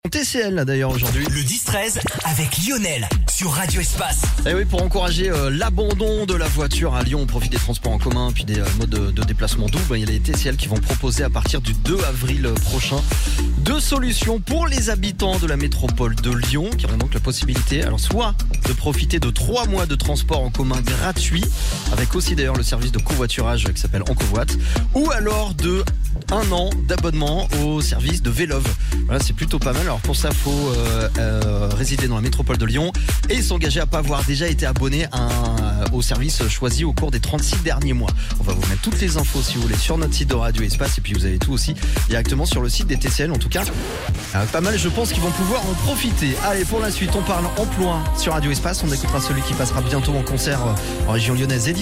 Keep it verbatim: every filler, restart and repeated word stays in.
T C L là d'ailleurs aujourd'hui. Le dix treize avec Lionel sur Radio Espace. Et oui, pour encourager euh, l'abandon de la voiture à Lyon, on profite des transports en commun puis des euh, modes de, de déplacement doux. Ben, il y a les T C L qui vont proposer à partir du deux avril prochain deux solutions pour les habitants de la métropole de Lyon qui auront donc la possibilité, alors soit de profiter de trois mois de transport en commun gratuit, avec aussi d'ailleurs le service de covoiturage qui s'appelle Encovoit, ou alors de un an d'abonnement au service de Vélove. Voilà, c'est plutôt pas mal. Alors pour ça, il faut euh, euh, résider dans la métropole de Lyon et s'engager à pas avoir déjà été abonné à un, au service choisi au cours des trente-six derniers mois. On va vous mettre toutes les infos si vous voulez sur notre site de Radio Espace, et puis vous avez tout aussi directement sur le site des T C L. En tout cas, euh, pas mal, je pense qu'ils vont pouvoir en profiter. Allez, pour la suite, on parle emploi sur Radio Espace. On écoutera celui qui passera bientôt en concert en région lyonnaise.